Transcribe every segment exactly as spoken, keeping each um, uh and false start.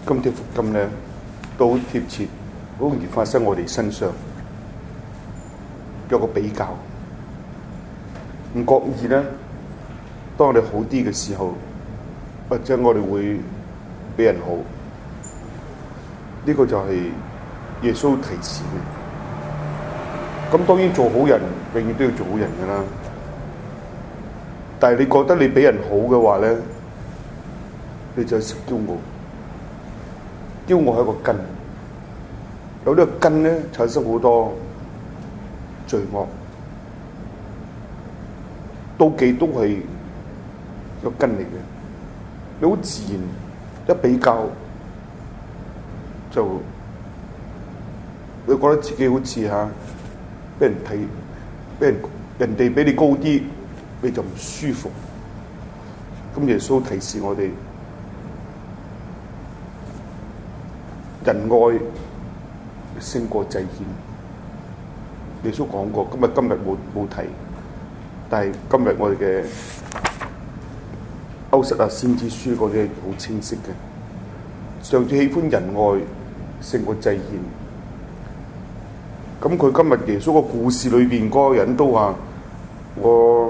今天福音咧都好貼切，好容易發生我哋身上，有個比較，唔覺意咧，當我哋好啲嘅時候，或者我哋會俾人好，呢個就係耶穌提示嘅。咁當然做好人，永遠都要做好人噶啦。但係你覺得你俾人好嘅話咧，你就識驕傲。驕傲係一個根，有呢個根咧，產生好多罪惡。妒忌都係個根嚟嘅，你好自然一比較就你覺得自己好似嚇俾人睇，俾人人哋比你高啲，你就唔舒服。咁耶穌提示我哋，仁愛勝過祭獻。耶穌講過，今日今日冇冇提，但係今日我哋嘅歐瑟亞先知書嗰啲係好清晰嘅。上主喜歡仁愛勝過祭獻。咁佢今日耶穌個故事裏邊嗰個人都話：我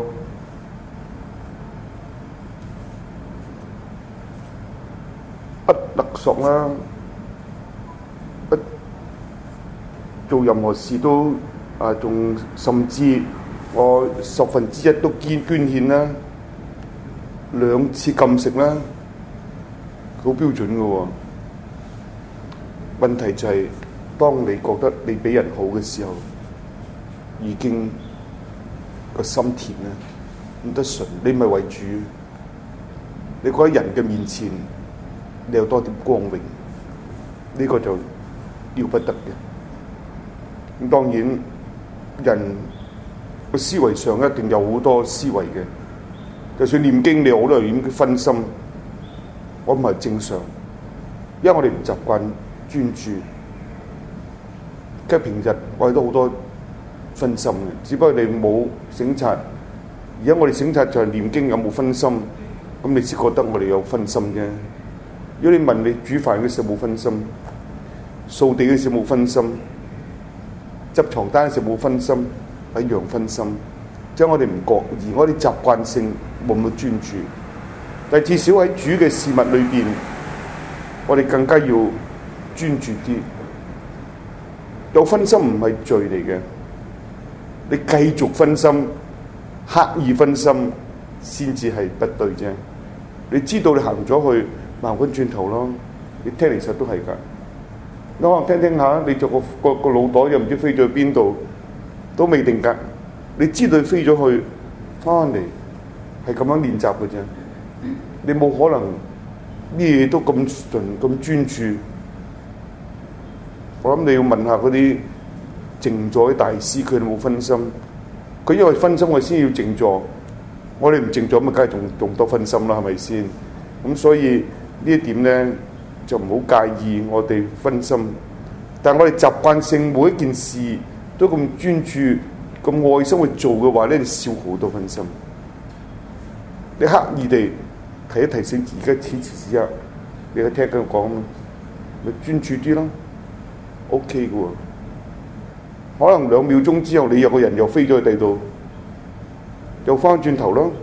不勒索啦，不做任何事都啊，仲甚至我十分之一都捐捐獻啦，兩次禁食啦，好標準嘅喎。問題就係，當你覺得你俾人好嘅時候，已經個心甜啦，唔得順。你唔係為主，你覺得人嘅面前，你有多點光榮，呢個就要不得嘅。咁當然，人個思維上一定有好多思維嘅。就算念經，你好多人已經分心，我唔係正常，因為我哋唔習慣專注。即係平日我哋都好多分心嘅，只不過你冇省察。而家我哋省察就係念經有冇分心，咁你先覺得我哋有分心啫。如果你問你煮飯嘅時候冇分心，掃地嘅時候冇分心，執床單嘅時候冇分心，一樣分心。即係我哋唔覺意，我哋習慣性冇咁專注。但係至少喺煮嘅事物裏邊，我哋更加要專注啲。有分心唔係罪嚟嘅，你繼續分心、刻意分心先至係不對啫。你知道你行咗去，行翻轉頭咯。你聽嚟實都係㗎。你可能聽聽下，你就個個個腦袋又唔知飛咗去邊度，都未定㗎。你知道佢飛咗去，翻嚟係咁樣練習嘅啫。你冇可能咩嘢都咁純咁專注。我諗你要問下嗰啲靜坐嘅大師，佢哋冇分心。佢因為分心，我先要靜坐。我哋唔靜坐，咁啊，梗係仲仲多分心啦，係咪先？咁所以呢一點咧，就唔好介意我哋分心。但係我哋習慣性每一件事都咁專注、咁愛心去做嘅話咧，你消耗好多分心。你刻意地提一提醒自己，此時此刻你去聽佢講，咪專注啲咯。O K 嘅喎，可能兩秒鐘之後，你有個人又飛咗去第度，又翻轉頭咯。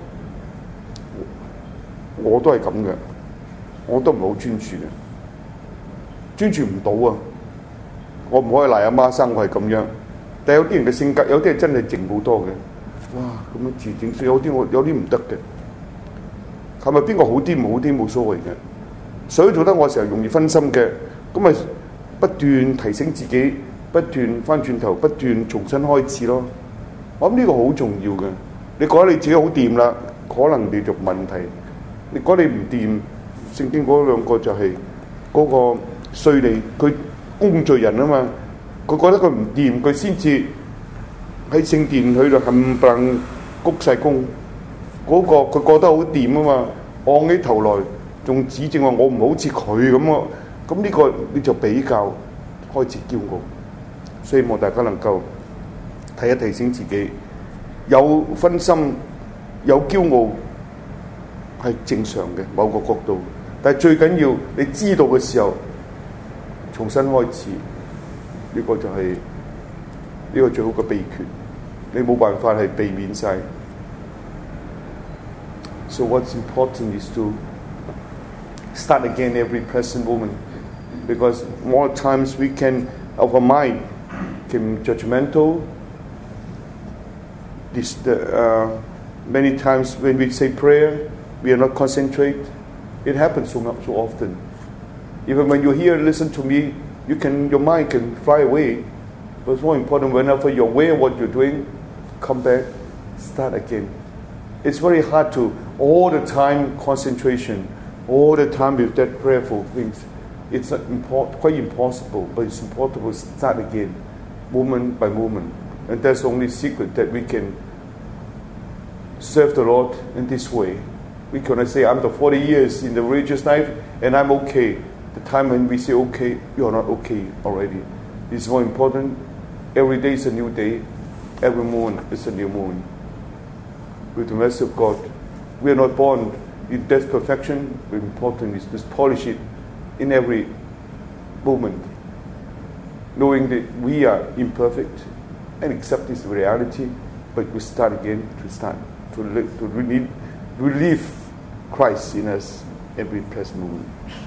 我都係咁嘅，我都唔係好專注嘅，專注唔到啊！我唔可以賴阿媽生我係咁樣，但係有啲人嘅性格，有啲係真係靜好多嘅。哇！咁樣自整，所以有啲我有啲唔得嘅。係咪邊個好啲唔好啲冇所謂嘅？所以做得我成日容易分心嘅，咁咪不斷提醒自己，不斷翻轉頭，不斷重新開始咯。我諗呢個好重要嘅。你覺得你自己好掂啦，可能你就問題。你覺得你唔掂，聖經嗰兩個就係嗰個稅吏，佢工罪人啊嘛。佢覺得佢唔掂，佢先至喺聖殿去度冚唪唥鞠晒躬。嗰個佢覺得好掂啊嘛，昂起頭來仲指正話我唔好似佢咁啊。咁呢個你就比較開始驕傲，所以希望大家能夠提一提醒自己，有分心、有驕傲係正常嘅某個角度，但係最緊要你知道嘅時候， 重新開始，呢、這個就係、是、呢、這個最好嘅秘訣。你冇辦法係避免晒。So what's important is to start again every present moment, because more times we can, our mind can be judgmental. This, the, uh, many times when we say prayer, we are not concentrate. It happens so much, so often. Even when you're here, listen to me, you can, your mind can fly away. But it's more important, whenever you're aware of what you're doing, come back, start again. It's very hard to all the time concentration, all the time with that prayerful things. It's import, quite impossible, but it's important to start again, moment by moment. And that's the only secret that we can serve the Lord in this way. We cannot say, I'm the forty years in the religious life and I'm okay. The time when we say okay, you're not okay already. It's more important. Every day is a new day. Every moon is a new moon. With the mercy of God, we are not born in that perfection. The important is to polish it in every moment, knowing that we are imperfect and accept this reality, but we start again to start to live, to relieve, relieve Christ in us every present moment.